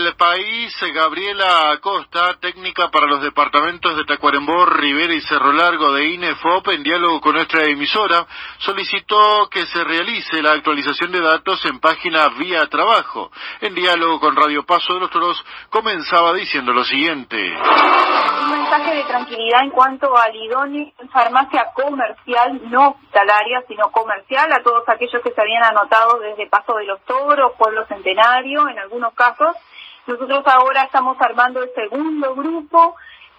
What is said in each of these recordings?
El País, Gabriela Acosta, técnica para los departamentos de Tacuarembó, Rivera y Cerro Largo de INEFOP, en diálogo con nuestra emisora, solicitó que se realice la actualización de datos en página Vía Trabajo. En diálogo con Radio Paso de los Toros, comenzaba diciendo lo siguiente. Un mensaje de tranquilidad en cuanto al idóneo en farmacia comercial, no hospitalaria, sino comercial, a todos aquellos que se habían anotado desde Paso de los Toros, Pueblo Centenario, en algunos casos. Nosotros ahora estamos armando el segundo grupo.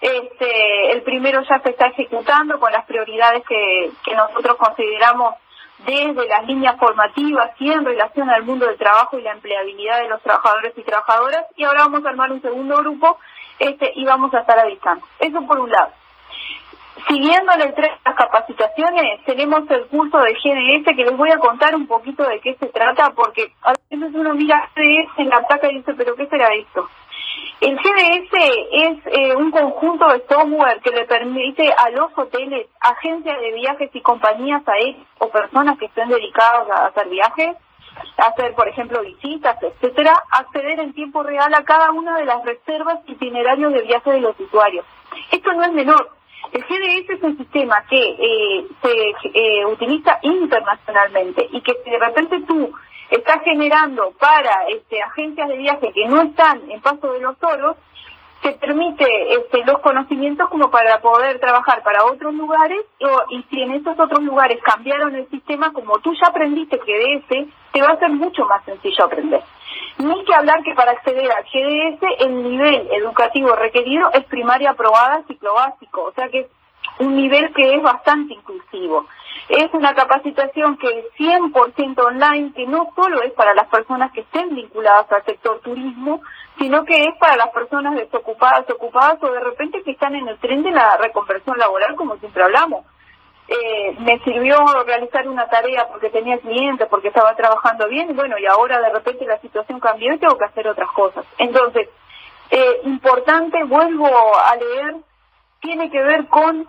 El primero ya se está ejecutando con las prioridades que nosotros consideramos desde las líneas formativas y en relación al mundo del trabajo y la empleabilidad de los trabajadores y trabajadoras, y ahora vamos a armar un segundo grupo y vamos a estar avisando. Eso por un lado. Siguiendo el tren de las capacitaciones, tenemos el curso de GDS, que les voy a contar un poquito de qué se trata, porque a veces uno mira GDS en la placa y dice, ¿pero qué será esto? El GDS es un conjunto de software que le permite a los hoteles, agencias de viajes y compañías aéreas o personas que estén dedicadas a hacer viajes, a hacer, por ejemplo, visitas, etcétera, acceder en tiempo real a cada una de las reservas y itinerarios de viaje de los usuarios. Esto no es menor. El GDS es un sistema que se utiliza internacionalmente y que si de repente tú estás generando para agencias de viaje que no están en Paso de los Toros, te permite los conocimientos como para poder trabajar para otros lugares, y si en esos otros lugares cambiaron el sistema, como tú ya aprendiste GDS, te va a ser mucho más sencillo aprender. Ni que hablar que para acceder al GDS el nivel educativo requerido es primaria aprobada, ciclo básico, o sea que es un nivel que es bastante inclusivo. Es una capacitación que es 100% online, que no solo es para las personas que estén vinculadas al sector turismo, sino que es para las personas desocupadas, ocupadas o de repente que están en el tren de la reconversión laboral, como siempre hablamos. Me sirvió realizar una tarea porque tenía clientes, porque estaba trabajando bien, y bueno, y ahora de repente la situación cambió y tengo que hacer otras cosas. Entonces, importante, vuelvo a leer, tiene que ver con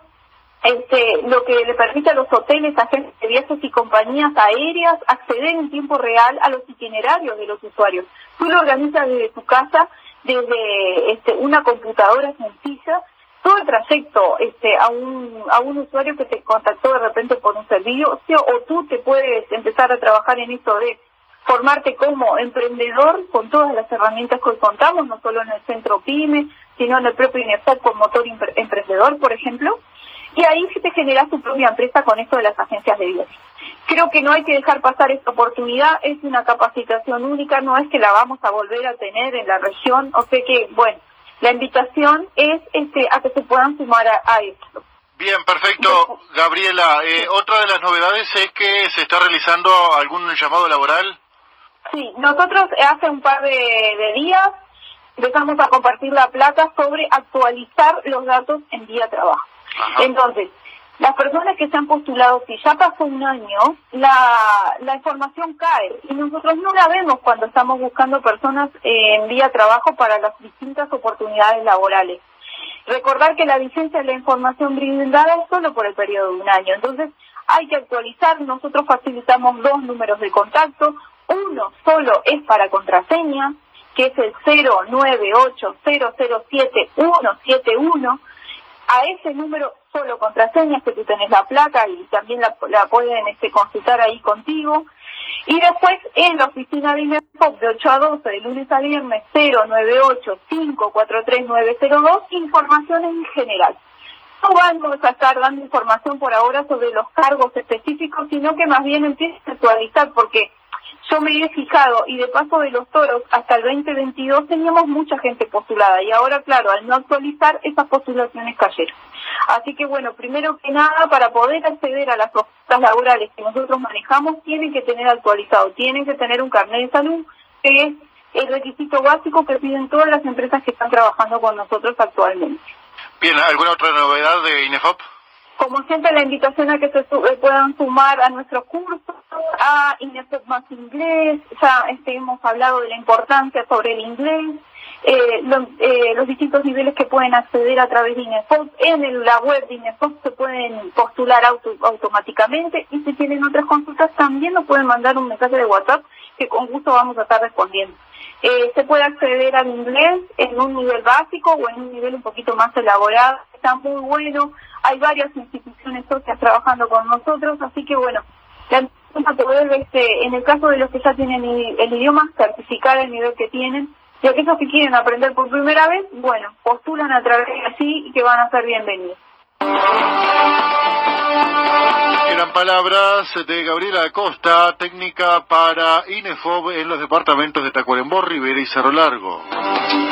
lo que le permite a los hoteles, agencias de viajes y compañías aéreas acceder en tiempo real a los itinerarios de los usuarios. Tú lo organizas desde tu casa, desde una computadora sencilla, todo el trayecto a un usuario que te contactó de repente por un servicio, o tú te puedes empezar a trabajar en esto de formarte como emprendedor con todas las herramientas que hoy contamos, no solo en el centro PYME, sino en el propio INEFOP con motor emprendedor, por ejemplo. Y ahí te generas tu propia empresa con esto de las agencias de viajes. Creo que no hay que dejar pasar esta oportunidad, es una capacitación única, no es que la vamos a volver a tener en la región, o sea que, bueno, la invitación es a que se puedan sumar a esto. Bien, perfecto, Gabriela. Otra de las novedades es que se está realizando algún llamado laboral. Sí, nosotros hace un par de días empezamos a compartir la plata sobre actualizar los datos en Vía Trabajo. Ajá. Entonces, las personas que se han postulado, si ya pasó un año, la información cae y nosotros no la vemos cuando estamos buscando personas en Vía Trabajo para las distintas oportunidades laborales. Recordar que la vigencia de la información brindada es solo por el periodo de un año, entonces hay que actualizar. Nosotros facilitamos 2 números de contacto, uno solo es para contraseña, que es el 098007171. A ese número solo contraseñas, que tú tenés la placa y también la pueden consultar ahí contigo. Y después en la oficina de INEFOP de 8 a 12, de lunes a viernes, 098543902, información en general. No vamos a estar dando información por ahora sobre los cargos específicos, sino que más bien empieza a actualizar, porque yo me he fijado, y de Paso de los Toros hasta el 2022 teníamos mucha gente postulada, y ahora, claro, al no actualizar, esas postulaciones cayeron. Así que, bueno, primero que nada, para poder acceder a las ofertas laborales que nosotros manejamos, tienen que tener actualizado, tienen que tener un carnet de salud, que es el requisito básico que piden todas las empresas que están trabajando con nosotros actualmente. Bien, ¿alguna otra novedad de INEFOP? Como siempre, la invitación a que se puedan sumar a nuestros cursos, a INEFOP más inglés. Ya hemos hablado de la importancia sobre el inglés, los distintos niveles que pueden acceder a través de INEFOP. En la web de INEFOP se pueden postular automáticamente, y si tienen otras consultas también nos pueden mandar un mensaje de WhatsApp, que con gusto vamos a estar respondiendo. Se puede acceder al inglés en un nivel básico o en un nivel un poquito más elaborado. Está muy bueno, hay varias instituciones socias trabajando con nosotros, así que bueno, la empresa poder, en el caso de los que ya tienen el idioma, certificar el nivel que tienen, y aquellos que quieren aprender por primera vez, bueno, postulan a través de así y que van a ser bienvenidos. Eran palabras de Gabriela Acosta, técnica para INEFOP en los departamentos de Tacuarembó, Rivera y Cerro Largo.